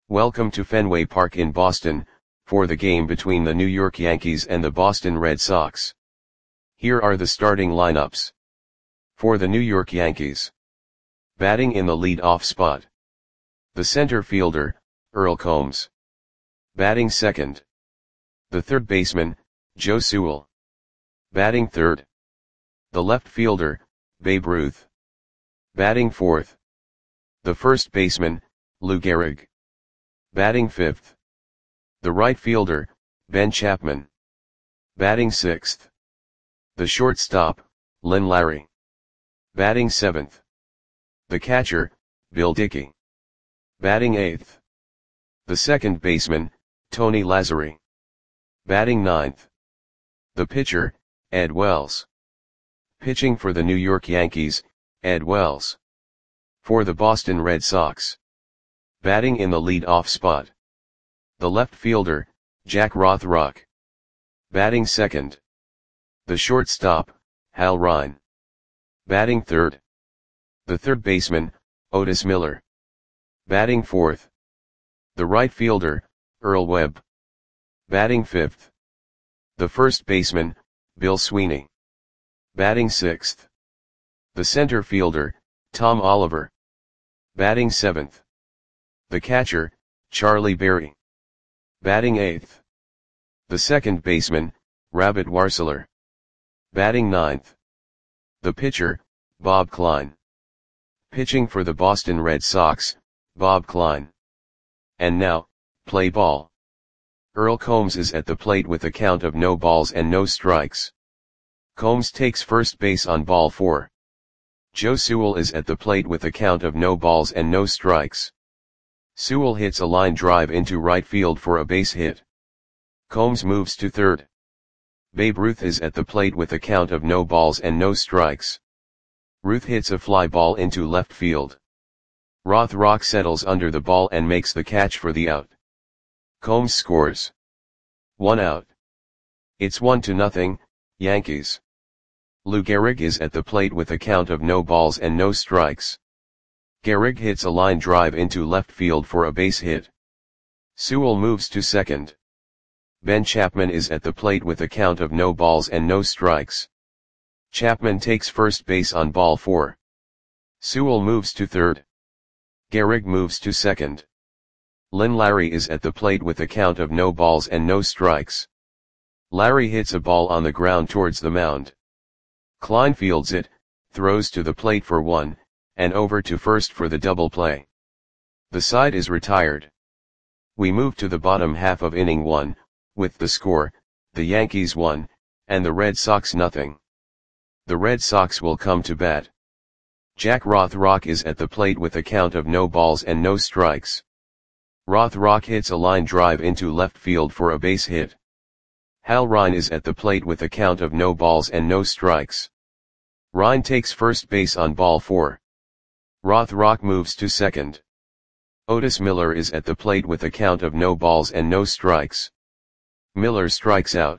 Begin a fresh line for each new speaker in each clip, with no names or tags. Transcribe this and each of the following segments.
Welcome to Fenway Park in Boston, for the game between the New York Yankees and the Boston Red Sox. Here are the starting lineups. For the New York Yankees. Batting in the lead-off spot. The center fielder, Earl Combs. Batting second. The third baseman, Joe Sewell. Batting third. The left fielder, Babe Ruth. Batting fourth. The first baseman, Lou Gehrig. Batting fifth. The right fielder, Ben Chapman. Batting sixth. The shortstop, Lynn Larry. Batting seventh. The catcher, Bill Dickey. Batting eighth. The second baseman, Tony Lazzeri. Batting ninth. The pitcher, Ed Wells. Pitching for the New York Yankees, Ed Wells. For the Boston Red Sox. Batting in the lead-off spot. The left fielder, Jack Rothrock. Batting second. The shortstop, Hal Ryan. Batting third. The third baseman, Otis Miller. Batting fourth. The right fielder, Earl Webb. Batting fifth. The first baseman, Bill Sweeney. Batting sixth. The center fielder, Tom Oliver. Batting seventh. The catcher, Charlie Berry. Batting eighth. The second baseman, Rabbit Warseler. Batting ninth. The pitcher, Bob Klein. Pitching for the Boston Red Sox, Bob Klein. And now, play ball. Earl Combs is at the plate with a count of no balls and no strikes. Combs takes first base on ball 4. Joe Sewell is at the plate with a count of no balls and no strikes. Sewell hits a line drive into right field for a base hit. Combs moves to third. Babe Ruth is at the plate with a count of no balls and no strikes. Ruth hits a fly ball into left field. Rothrock settles under the ball and makes the catch for the out. Combs scores. 1 out. It's 1-0, Yankees. Lou Gehrig is at the plate with a count of no balls and no strikes. Gehrig hits a line drive into left field for a base hit. Sewell moves to second. Ben Chapman is at the plate with a count of no balls and no strikes. Chapman takes first base on ball 4. Sewell moves to third. Gehrig moves to second. Lynn Larry is at the plate with a count of no balls and no strikes. Larry hits a ball on the ground towards the mound. Klein fields it, throws to the plate for 1, and over to first for the double play. The side is retired. We move to the bottom half of inning 1, with the score, the Yankees 1, and the Red Sox 0. The Red Sox will come to bat. Jack Rothrock is at the plate with a count of no balls and no strikes. Rothrock hits a line drive into left field for a base hit. Hal Ryan is at the plate with a count of no balls and no strikes. Ryan takes first base on ball 4. Rothrock moves to second. Otis Miller is at the plate with a count of no balls and no strikes. Miller strikes out.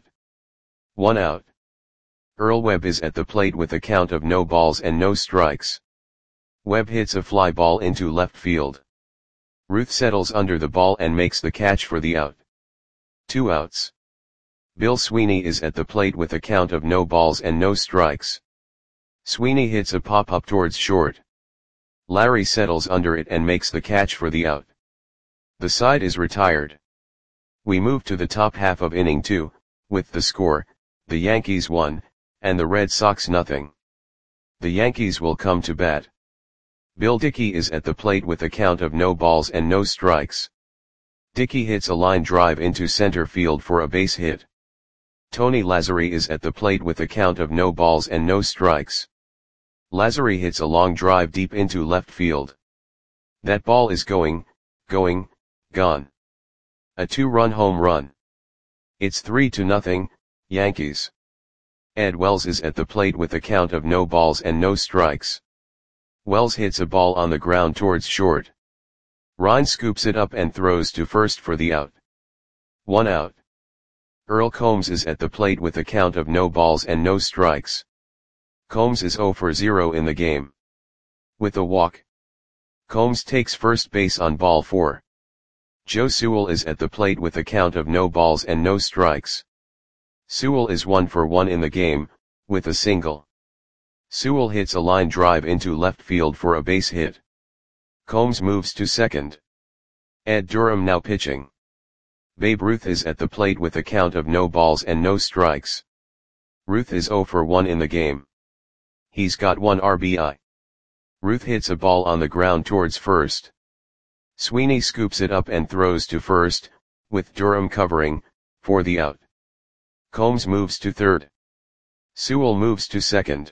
1 out. Earl Webb is at the plate with a count of no balls and no strikes. Webb hits a fly ball into left field. Ruth settles under the ball and makes the catch for the out. 2 outs. Bill Sweeney is at the plate with a count of no balls and no strikes. Sweeney hits a pop-up towards short. Larry settles under it and makes the catch for the out. The side is retired. We move to the top half of inning 2, with the score, the Yankees 1, and the Red Sox 0. The Yankees will come to bat. Bill Dickey is at the plate with a count of no balls and no strikes. Dickey hits a line drive into center field for a base hit. Tony Lazzeri is at the plate with a count of no balls and no strikes. Lazzeri hits a long drive deep into left field. That ball is gone. A 2-run home run. It's 3-0, Yankees. Ed Wells is at the plate with a count of no balls and no strikes. Wells hits a ball on the ground towards short. Ryan scoops it up and throws to first for the out. 1 out. Earl Combs is at the plate with a count of no balls and no strikes. Combs is 0 for 0 in the game. With a walk. Combs takes first base on ball 4. Joe Sewell is at the plate with a count of no balls and no strikes. Sewell is 1 for 1 in the game, with a single. Sewell hits a line drive into left field for a base hit. Combs moves to second. Ed Durham now pitching. Babe Ruth is at the plate with a count of no balls and no strikes. Ruth is 0 for 1 in the game. He's got 1 RBI. Ruth hits a ball on the ground towards first. Sweeney scoops it up and throws to first, with Durham covering, for the out. Combs moves to third. Sewell moves to second.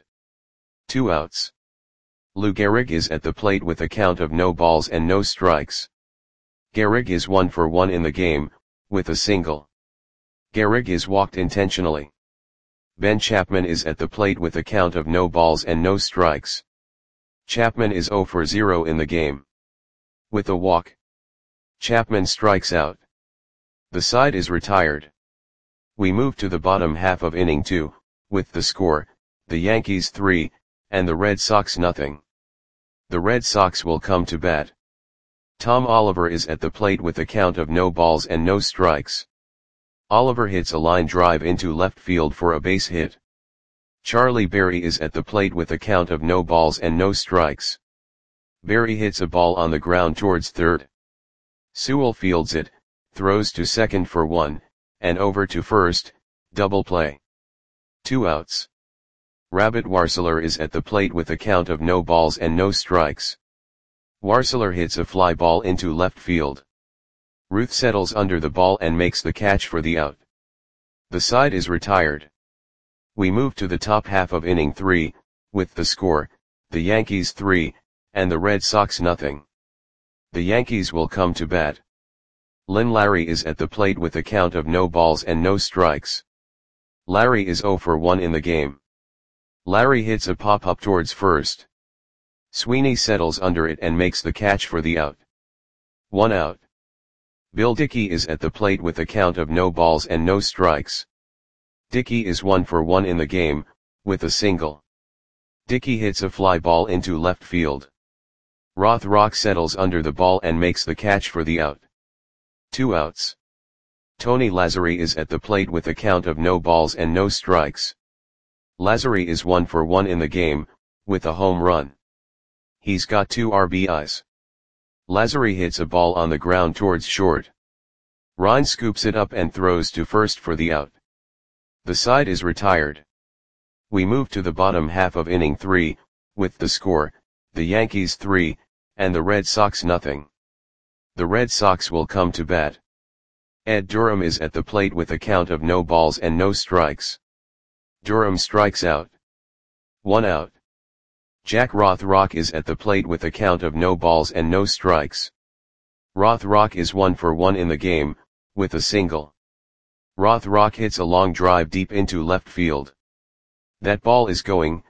2 outs. Lou Gehrig is at the plate with a count of no balls and no strikes. Gehrig is 1 for 1 in the game, with a single. Gehrig is walked intentionally. Ben Chapman is at the plate with a count of no balls and no strikes. Chapman is 0 for 0 in the game. With a walk, Chapman strikes out. The side is retired. We move to the bottom half of inning 2, with the score, the Yankees 3, and the Red Sox nothing. The Red Sox will come to bat. Tom Oliver is at the plate with a count of no balls and no strikes. Oliver hits a line drive into left field for a base hit. Charlie Berry is at the plate with a count of no balls and no strikes. Berry hits a ball on the ground towards third. Sewell fields it, throws to second for 1, and over to first, double play. 2 outs. Rabbit Warseler is at the plate with a count of no balls and no strikes. Warseler hits a fly ball into left field. Ruth settles under the ball and makes the catch for the out. The side is retired. We move to the top half of inning 3, with the score, the Yankees 3, and the Red Sox nothing. The Yankees will come to bat. Lynn Larry is at the plate with a count of no balls and no strikes. Larry is 0 for 1 in the game. Larry hits a pop-up towards first. Sweeney settles under it and makes the catch for the out. 1 out. Bill Dickey is at the plate with a count of no balls and no strikes. Dickey is 1 for 1 in the game, with a single. Dickey hits a fly ball into left field. Rothrock settles under the ball and makes the catch for the out. 2 outs. Tony Lazzari is at the plate with a count of no balls and no strikes. Lazzari is 1 for 1 in the game, with a home run. He's got 2 RBIs. Lazzari hits a ball on the ground towards short. Ryan scoops it up and throws to first for the out. The side is retired. We move to the bottom half of inning 3, with the score, the Yankees 3, and the Red Sox nothing. The Red Sox will come to bat. Ed Durham is at the plate with a count of no balls and no strikes. Durham strikes out. 1 out. Jack Rothrock is at the plate with a count of no balls and no strikes. Rothrock is 1 for 1 in the game, with a single. Rothrock hits a long drive deep into left field. That ball is gone.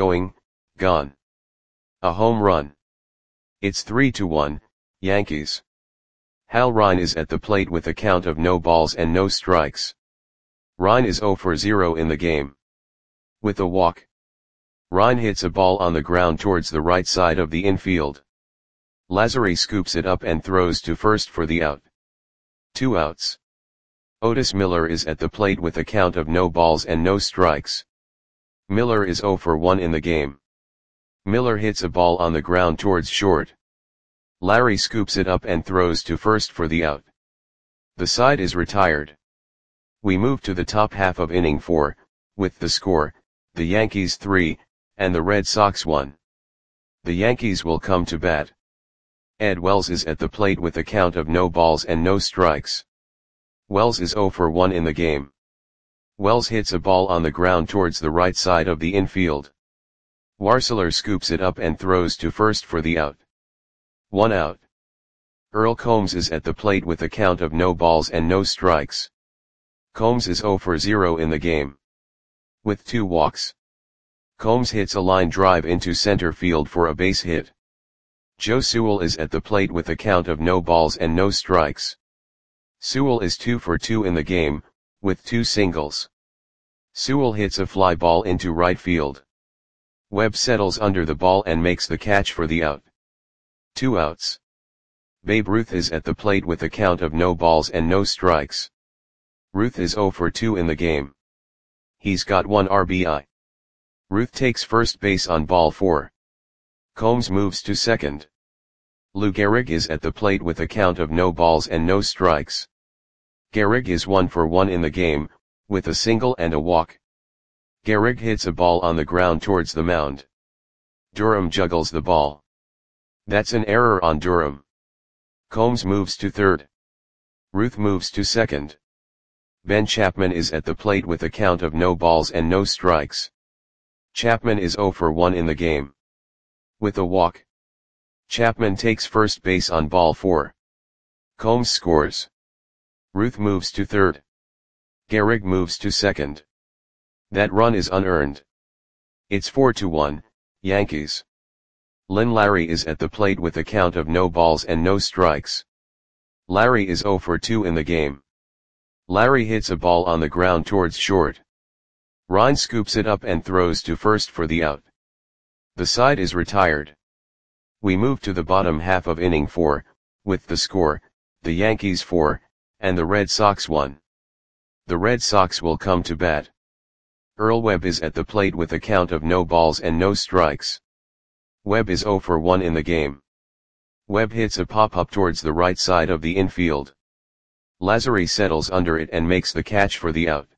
A home run. It's 3-1, Yankees. Hal Ryan is at the plate with a count of no balls and no strikes. Ryan is 0 for 0 in the game. With a walk, Ryan hits a ball on the ground towards the right side of the infield. Lazzari scoops it up and throws to first for the out. 2 outs. Otis Miller is at the plate with a count of no balls and no strikes. Miller is 0 for 1 in the game. Miller hits a ball on the ground towards short. Larry scoops it up and throws to first for the out. The side is retired. We move to the top half of inning 4, with the score, the Yankees 3, and the Red Sox 1. The Yankees will come to bat. Ed Wells is at the plate with a count of no balls and no strikes. Wells is 0 for 1 in the game. Wells hits a ball on the ground towards the right side of the infield. Warseler scoops it up and throws to first for the out. 1 out. Earl Combs is at the plate with a count of no balls and no strikes. Combs is 0 for 0 in the game. With 2 walks, Combs hits a line drive into center field for a base hit. Joe Sewell is at the plate with a count of no balls and no strikes. Sewell is 2 for 2 in the game, with 2 singles. Sewell hits a fly ball into right field. Webb settles under the ball and makes the catch for the out. 2 outs. Babe Ruth is at the plate with a count of no balls and no strikes. Ruth is 0 for 2 in the game. He's got 1 RBI. Ruth takes first base on ball 4. Combs moves to second. Lou Gehrig is at the plate with a count of no balls and no strikes. Gehrig is 1 for 1 in the game, with a single and a walk. Gehrig hits a ball on the ground towards the mound. Durham juggles the ball. That's an error on Durham. Combs moves to third. Ruth moves to second. Ben Chapman is at the plate with a count of no balls and no strikes. Chapman is 0 for 1 in the game. With a walk. Chapman takes first base on ball 4. Combs scores. Ruth moves to third. Gehrig moves to second. That run is unearned. It's 4-1, Yankees. Lynn Larry is at the plate with a count of no balls and no strikes. Larry is 0 for 2 in the game. Larry hits a ball on the ground towards short. Ryan scoops it up and throws to first for the out. The side is retired. We move to the bottom half of inning 4, with the score, the Yankees 4, and the Red Sox 1. The Red Sox will come to bat. Earl Webb is at the plate with a count of no balls and no strikes. Webb is 0 for 1 in the game. Webb hits a pop-up towards the right side of the infield. Lazzari settles under it and makes the catch for the out.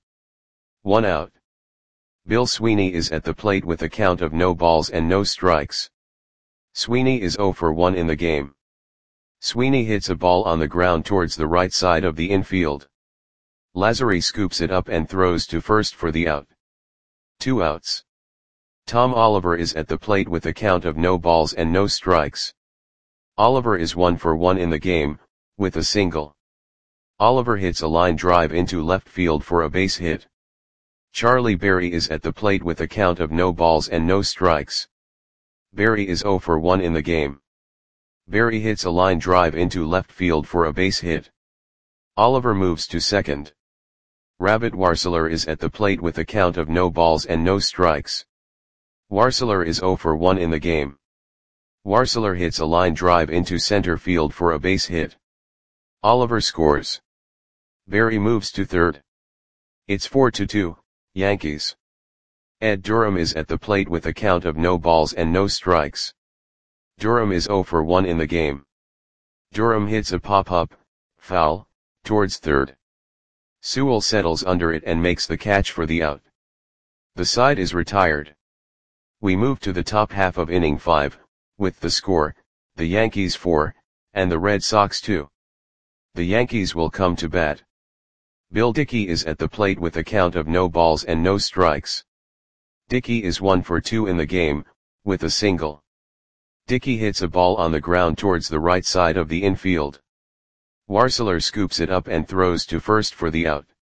1 out. Bill Sweeney is at the plate with a count of no balls and no strikes. Sweeney is 0 for 1 in the game. Sweeney hits a ball on the ground towards the right side of the infield. Lazzari scoops it up and throws to first for the out. 2 outs. Tom Oliver is at the plate with a count of no balls and no strikes. Oliver is 1 for 1 in the game, with a single. Oliver hits a line drive into left field for a base hit. Charlie Berry is at the plate with a count of no balls and no strikes. Berry is 0 for 1 in the game. Berry hits a line drive into left field for a base hit. Oliver moves to second. Rabbit Warseler is at the plate with a count of no balls and no strikes. Warseler is 0 for 1 in the game. Warseler hits a line drive into center field for a base hit. Oliver scores. Berry moves to third. It's 4-2, Yankees. Ed Durham is at the plate with a count of no balls and no strikes. Durham is 0 for 1 in the game. Durham hits a pop-up, foul, towards third. Sewell settles under it and makes the catch for the out. The side is retired. We move to the top half of inning 5, with the score, the Yankees 4, and the Red Sox 2. The Yankees will come to bat. Bill Dickey is at the plate with a count of no balls and no strikes. Dickey is 1 for 2 in the game, with a single. Dickey hits a ball on the ground towards the right side of the infield. Warseler scoops it up and throws to first for the out.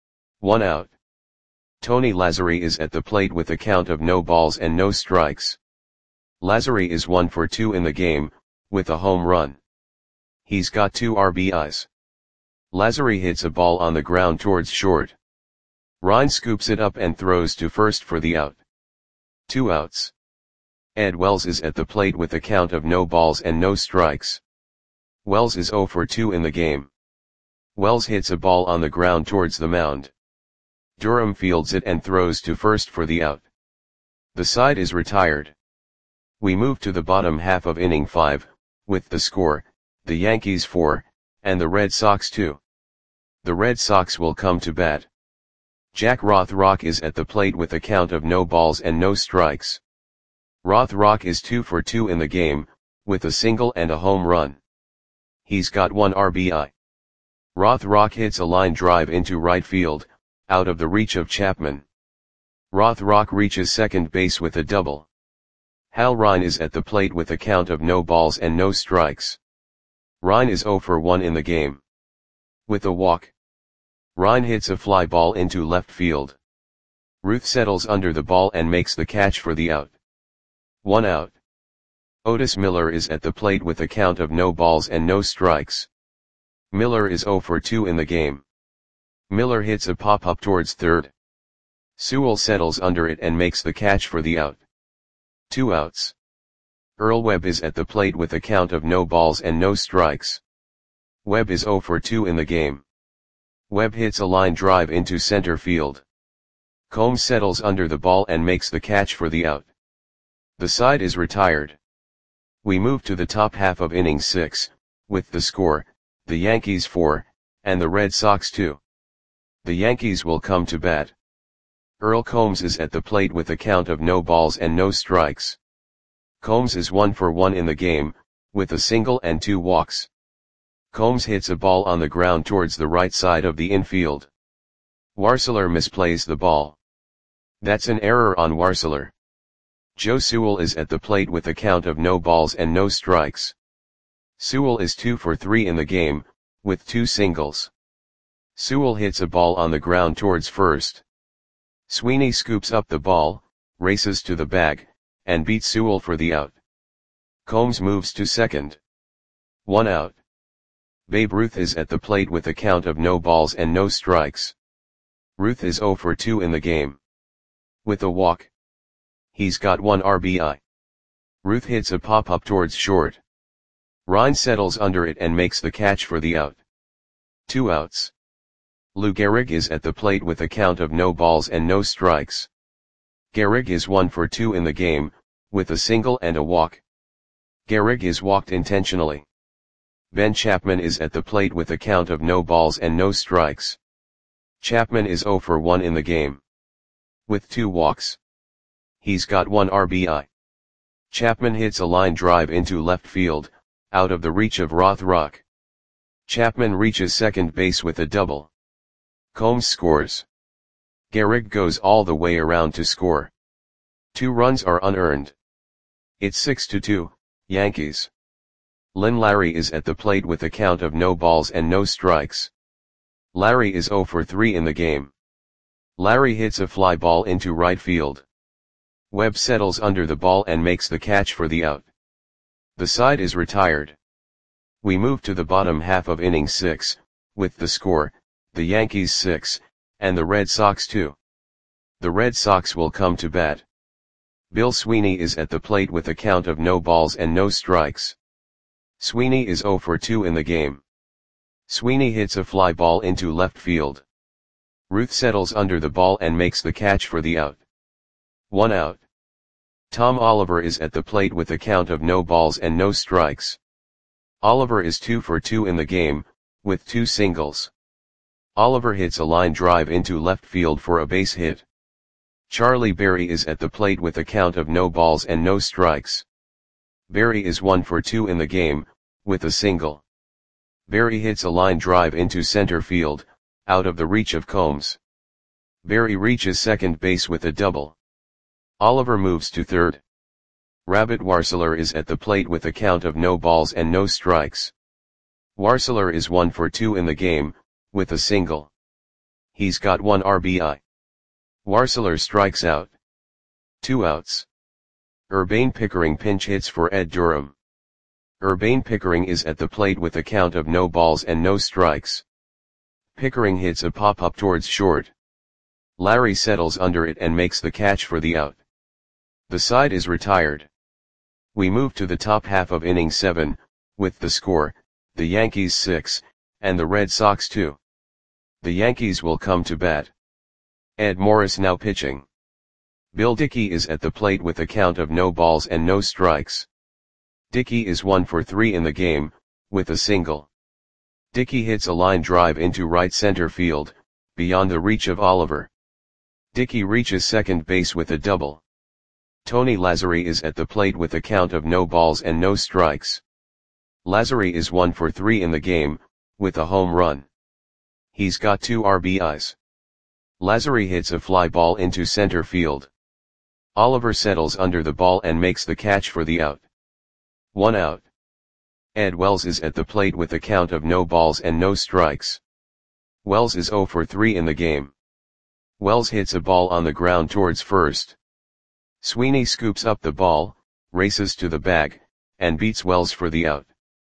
1 out. Tony Lazzari is at the plate with a count of no balls and no strikes. Lazzari is 1 for 2 in the game, with a home run. He's got 2 RBIs. Lazzari hits a ball on the ground towards short. Ryan scoops it up and throws to first for the out. 2 outs. Ed Wells is at the plate with a count of no balls and no strikes. Wells is 0 for 2 in the game. Wells hits a ball on the ground towards the mound. Durham fields it and throws to first for the out. The side is retired. We move to the bottom half of inning 5, with the score, the Yankees 4, and the Red Sox 2. The Red Sox will come to bat. Jack Rothrock is at the plate with a count of no balls and no strikes. Rothrock is 2 for 2 in the game, with a single and a home run. He's got 1 RBI. Rothrock hits a line drive into right field, out of the reach of Chapman. Rothrock reaches second base with a double. Hal Rine is at the plate with a count of no balls and no strikes. Rine is 0 for 1 in the game. With a walk. Rine hits a fly ball into left field. Ruth settles under the ball and makes the catch for the out. 1 out. Otis Miller is at the plate with a count of no balls and no strikes. Miller is 0 for 2 in the game. Miller hits a pop-up towards third. Sewell settles under it and makes the catch for the out. 2 outs. Earl Webb is at the plate with a count of no balls and no strikes. Webb is 0 for 2 in the game. Webb hits a line drive into center field. Combs settles under the ball and makes the catch for the out. The side is retired. We move to the top half of inning 6, with the score, the Yankees 4, and the Red Sox 2. The Yankees will come to bat. Earl Combs is at the plate with a count of no balls and no strikes. Combs is 1 for 1 in the game, with a single and 2 walks. Combs hits a ball on the ground towards the right side of the infield. Warseler misplays the ball. That's an error on Warseler. Joe Sewell is at the plate with a count of no balls and no strikes. Sewell is 2 for 3 in the game, with 2 singles. Sewell hits a ball on the ground towards first. Sweeney scoops up the ball, races to the bag, and beats Sewell for the out. Combs moves to second. 1 out. Babe Ruth is at the plate with a count of no balls and no strikes. Ruth is 0 for 2 in the game. With a walk. He's got 1 RBI. Ruth hits a pop-up towards short. Ryan settles under it and makes the catch for the out. 2 outs. Lou Gehrig is at the plate with a count of no balls and no strikes. Gehrig is 1 for 2 in the game, with a single and a walk. Gehrig is walked intentionally. Ben Chapman is at the plate with a count of no balls and no strikes. Chapman is 0 for 1 in the game. With 2 walks. He's got 1 RBI. Chapman hits a line drive into left field, out of the reach of Rothrock. Chapman reaches second base with a double. Combs scores. Gehrig goes all the way around to score. 2 runs are unearned. It's 6-2, Yankees. Lynn Larry is at the plate with a count of no balls and no strikes. Larry is 0 for 3 in the game. Larry hits a fly ball into right field. Webb settles under the ball and makes the catch for the out. The side is retired. We move to the bottom half of inning 6, with the score, the Yankees 6, and the Red Sox 2. The Red Sox will come to bat. Bill Sweeney is at the plate with a count of no balls and no strikes. Sweeney is 0 for 2 in the game. Sweeney hits a fly ball into left field. Ruth settles under the ball and makes the catch for the out. 1 out. Tom Oliver is at the plate with a count of no balls and no strikes. Oliver is 2 for 2 in the game, with 2 singles. Oliver hits a line drive into left field for a base hit. Charlie Berry is at the plate with a count of no balls and no strikes. Berry is 1 for 2 in the game, with a single. Berry hits a line drive into center field, out of the reach of Combs. Berry reaches second base with a double. Oliver moves to third. Rabbit Warseler is at the plate with a count of no balls and no strikes. Warseler is 1 for 2 in the game, with a single. He's got 1 RBI. Warseler strikes out. 2 outs. Urbane Pickering pinch hits for Ed Durham. Urbane Pickering is at the plate with a count of no balls and no strikes. Pickering hits a pop-up towards short. Larry settles under it and makes the catch for the out. The side is retired. We move to the top half of inning 7, with the score, the Yankees 6, and the Red Sox 2. The Yankees will come to bat. Ed Morris now pitching. Bill Dickey is at the plate with a count of no balls and no strikes. Dickey is 1 for 3 in the game, with a single. Dickey hits a line drive into right center field, beyond the reach of Oliver. Dickey reaches second base with a double. Tony Lazzari is at the plate with a count of no balls and no strikes. Lazzari is 1 for 3 in the game, with a home run. He's got 2 RBIs. Lazzari hits a fly ball into center field. Oliver settles under the ball and makes the catch for the out. 1 out. Ed Wells is at the plate with a count of no balls and no strikes. Wells is 0 for 3 in the game. Wells hits a ball on the ground towards first. Sweeney scoops up the ball, races to the bag, and beats Wells for the out.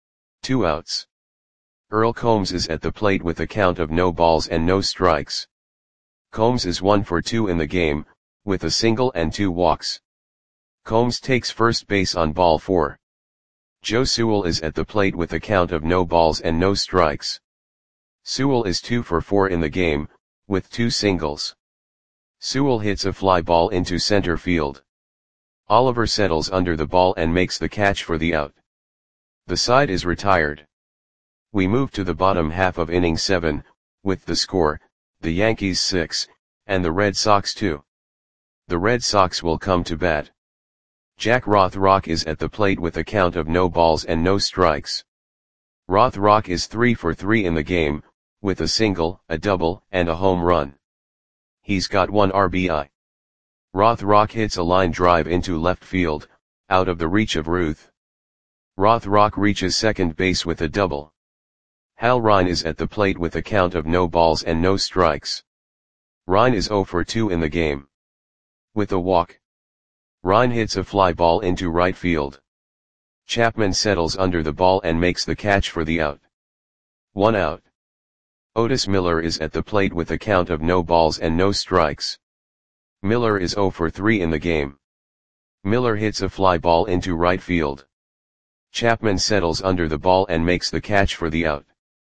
2 outs. Earl Combs is at the plate with a count of no balls and no strikes. Combs is 1 for 2 in the game, with a single and 2 walks. Combs takes first base on ball 4. Joe Sewell is at the plate with a count of no balls and no strikes. Sewell is 2 for 4 in the game, with 2 singles. Sewell hits a fly ball into center field. Oliver settles under the ball and makes the catch for the out. The side is retired. We move to the bottom half of inning 7, with the score, the Yankees 6, and the Red Sox 2. The Red Sox will come to bat. Jack Rothrock is at the plate with a count of no balls and no strikes. Rothrock is 3 for 3 in the game, with a single, a double, and a home run. He's got 1 RBI. Rothrock hits a line drive into left field, out of the reach of Ruth. Rothrock reaches second base with a double. Hal Rine is at the plate with a count of no balls and no strikes. Rine is 0 for 2 in the game. With a walk, Rine hits a fly ball into right field. Chapman settles under the ball and makes the catch for the out. 1 out. Otis Miller is at the plate with a count of no balls and no strikes. Miller is 0 for 3 in the game. Miller hits a fly ball into right field. Chapman settles under the ball and makes the catch for the out.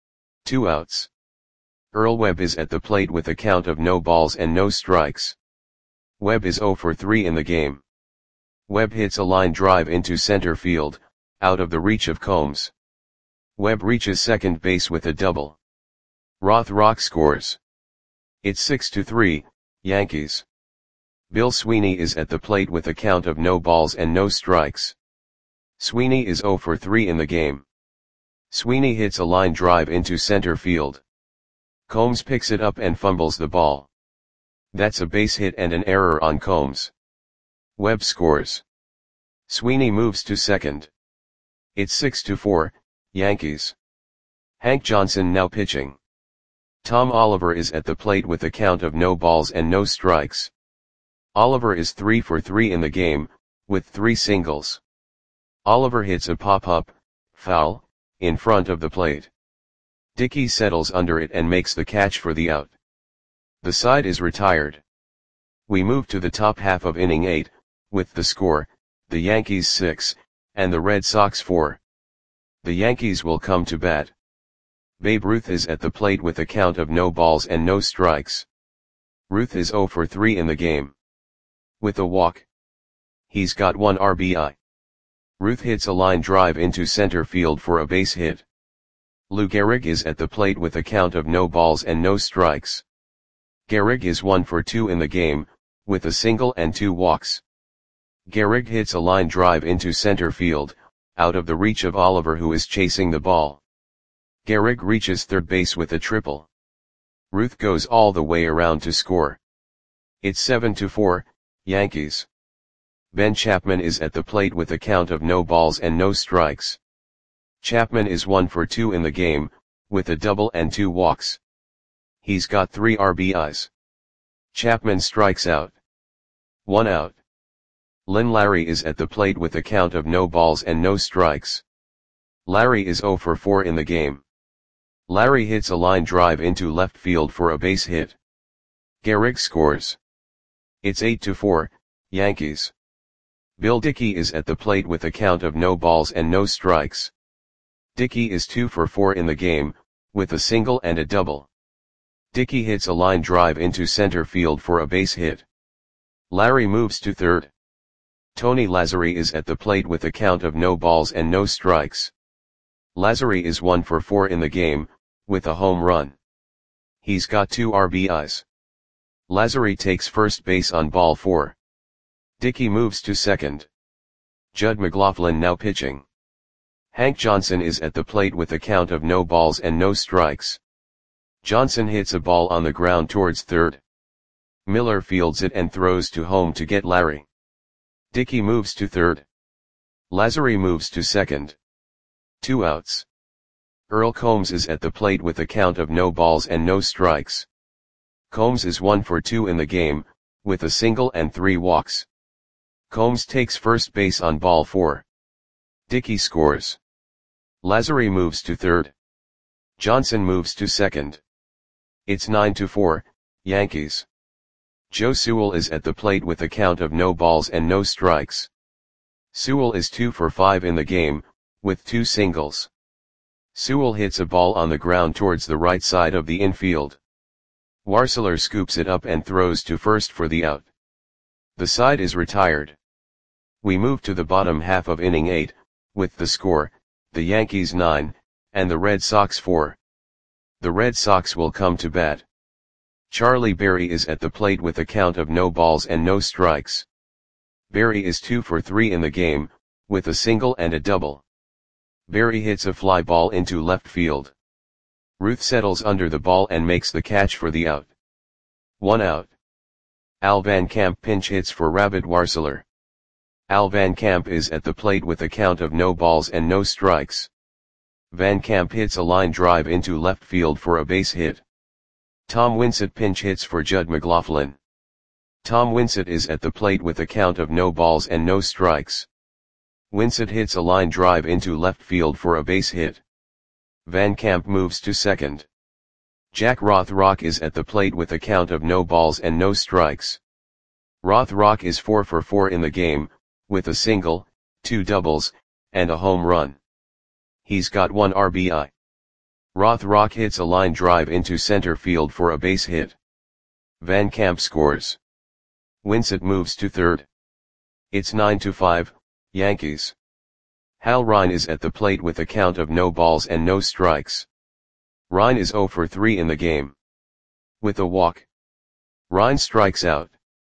2 outs. Earl Webb is at the plate with a count of no balls and no strikes. Webb is 0 for 3 in the game. Webb hits a line drive into center field, out of the reach of Combs. Webb reaches second base with a double. Rothrock scores. It's 6-3, Yankees. Bill Sweeney is at the plate with a count of no balls and no strikes. Sweeney is 0 for 3 in the game. Sweeney hits a line drive into center field. Combs picks it up and fumbles the ball. That's a base hit and an error on Combs. Webb scores. Sweeney moves to second. It's 6-4, Yankees. Hank Johnson now pitching. Tom Oliver is at the plate with a count of no balls and no strikes. Oliver is 3 for 3 in the game, with 3 singles. Oliver hits a pop-up, foul, in front of the plate. Dickey settles under it and makes the catch for the out. The side is retired. We move to the top half of inning 8, with the score, the Yankees 6, and the Red Sox 4. The Yankees will come to bat. Babe Ruth is at the plate with a count of no balls and no strikes. Ruth is 0 for 3 in the game. With a walk, he's got 1 RBI. Ruth hits a line drive into center field for a base hit. Lou Gehrig is at the plate with a count of no balls and no strikes. Gehrig is 1 for 2 in the game, with a single and 2 walks. Gehrig hits a line drive into center field, out of the reach of Oliver who is chasing the ball. Gehrig reaches third base with a triple. Ruth goes all the way around to score. It's 7-4, Yankees. Ben Chapman is at the plate with a count of no balls and no strikes. Chapman is 1 for 2 in the game, with a double and 2 walks. He's got 3 RBIs. Chapman strikes out. 1 out. Lynn Larry is at the plate with a count of no balls and no strikes. Larry is 0 for 4 in the game. Larry hits a line drive into left field for a base hit. Gehrig scores. It's 8-4, Yankees. Bill Dickey is at the plate with a count of no balls and no strikes. Dickey is 2 for 4 in the game, with a single and a double. Dickey hits a line drive into center field for a base hit. Larry moves to third. Tony Lazzari is at the plate with a count of no balls and no strikes. Lazzari is 1 for 4 in the game, with a home run. He's got 2 RBIs. Lazzari takes first base on ball 4. Dickey moves to second. Judd McLaughlin now pitching. Hank Johnson is at the plate with a count of no balls and no strikes. Johnson hits a ball on the ground towards third. Miller fields it and throws to home to get Larry. Dickey moves to third. Lazzari moves to second. 2 outs. Earl Combs is at the plate with a count of no balls and no strikes. Combs is 1 for 2 in the game, with a single and 3 walks. Combs takes first base on ball 4. Dickey scores. Lazzari moves to third. Johnson moves to second. It's 9-4, Yankees. Joe Sewell is at the plate with a count of no balls and no strikes. Sewell is 2 for 5 in the game, with 2 singles. Sewell hits a ball on the ground towards the right side of the infield. Warseler scoops it up and throws to first for the out. The side is retired. We move to the bottom half of inning 8, with the score, the Yankees 9, and the Red Sox 4. The Red Sox will come to bat. Charlie Berry is at the plate with a count of no balls and no strikes. Berry is 2 for 3 in the game, with a single and a double. Berry hits a fly ball into left field. Ruth settles under the ball and makes the catch for the out. 1 out. Al Van Camp pinch hits for Rabbit Warseler. Al Van Camp is at the plate with a count of no balls and no strikes. Van Camp hits a line drive into left field for a base hit. Tom Winsett pinch hits for Judd McLaughlin. Tom Winsett is at the plate with a count of no balls and no strikes. Winsett hits a line drive into left field for a base hit. Van Camp moves to second. Jack Rothrock is at the plate with a count of no balls and no strikes. Rothrock is 4 for 4 in the game, with a single, 2 doubles, and a home run. He's got 1 RBI. Rothrock hits a line drive into center field for a base hit. Van Camp scores. Winsett moves to third. It's 9-5, Yankees. Hal Rine is at the plate with a count of no balls and no strikes. Rine is 0 for 3 in the game. With a walk. Rine strikes out.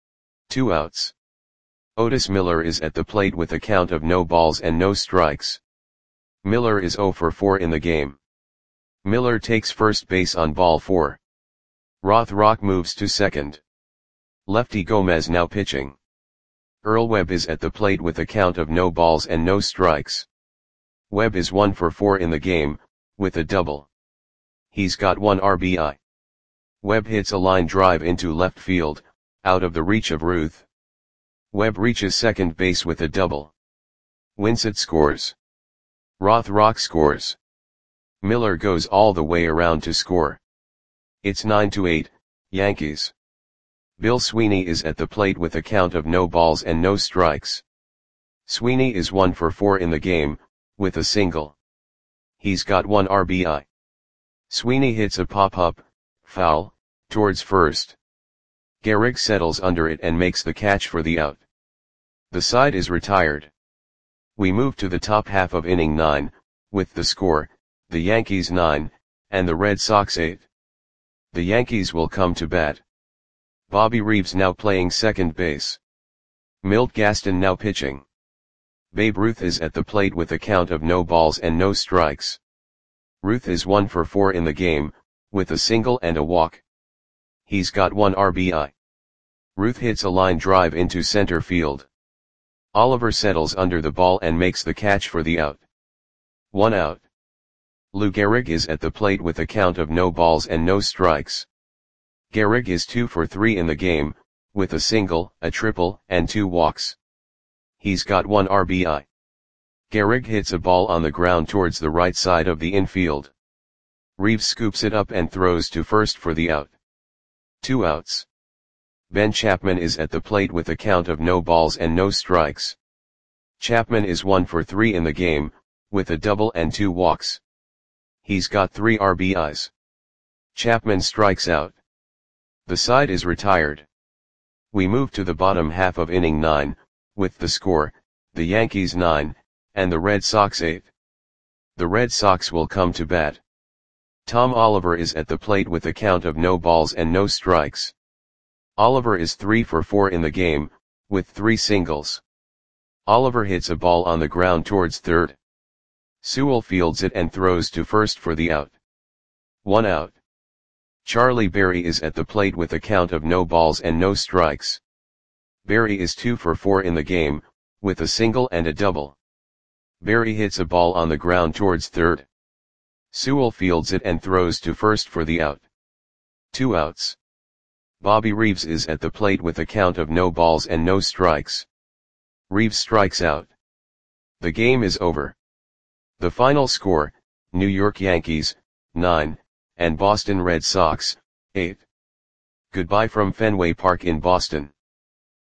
2 outs. Otis Miller is at the plate with a count of no balls and no strikes. Miller is 0 for 4 in the game. Miller takes first base on ball 4. Rothrock moves to second. Lefty Gomez now pitching. Earl Webb is at the plate with a count of no balls and no strikes. Webb is 1 for 4 in the game, with a double. He's got 1 RBI. Webb hits a line drive into left field, out of the reach of Ruth. Webb reaches second base with a double. Winsett scores. Rothrock scores. Miller goes all the way around to score. It's 9-8, Yankees. Bill Sweeney is at the plate with a count of no balls and no strikes. Sweeney is 1 for 4 in the game, with a single. He's got 1 RBI. Sweeney hits a pop-up, foul, towards first. Gehrig settles under it and makes the catch for the out. The side is retired. We move to the top half of inning 9, with the score, the Yankees 9, and the Red Sox 8. The Yankees will come to bat. Bobby Reeves now playing second base. Milt Gaston now pitching. Babe Ruth is at the plate with a count of no balls and no strikes. Ruth is 1 for 4 in the game, with a single and a walk. He's got 1 RBI. Ruth hits a line drive into center field. Oliver settles under the ball and makes the catch for the out. 1 out. Lou Gehrig is at the plate with a count of no balls and no strikes. Gehrig is 2 for 3 in the game, with a single, a triple, and 2 walks. He's got 1 RBI. Gehrig hits a ball on the ground towards the right side of the infield. Reeves scoops it up and throws to first for the out. 2 outs. Ben Chapman is at the plate with a count of no balls and no strikes. Chapman is 1 for 3 in the game, with a double and 2 walks. He's got 3 RBIs. Chapman strikes out. The side is retired. We move to the bottom half of inning 9, with the score, the Yankees 9, and the Red Sox 8. The Red Sox will come to bat. Tom Oliver is at the plate with a count of no balls and no strikes. Oliver is 3 for 4 in the game, with 3 singles. Oliver hits a ball on the ground towards third. Sewell fields it and throws to first for the out. 1 out. Charlie Berry is at the plate with a count of no balls and no strikes. Berry is 2 for 4 in the game, with a single and a double. Berry hits a ball on the ground towards third. Sewell fields it and throws to first for the out. 2 outs. Bobby Reeves is at the plate with a count of no balls and no strikes. Reeves strikes out. The game is over. The final score, New York Yankees, 9, and Boston Red Sox, 8. Goodbye from Fenway Park in Boston.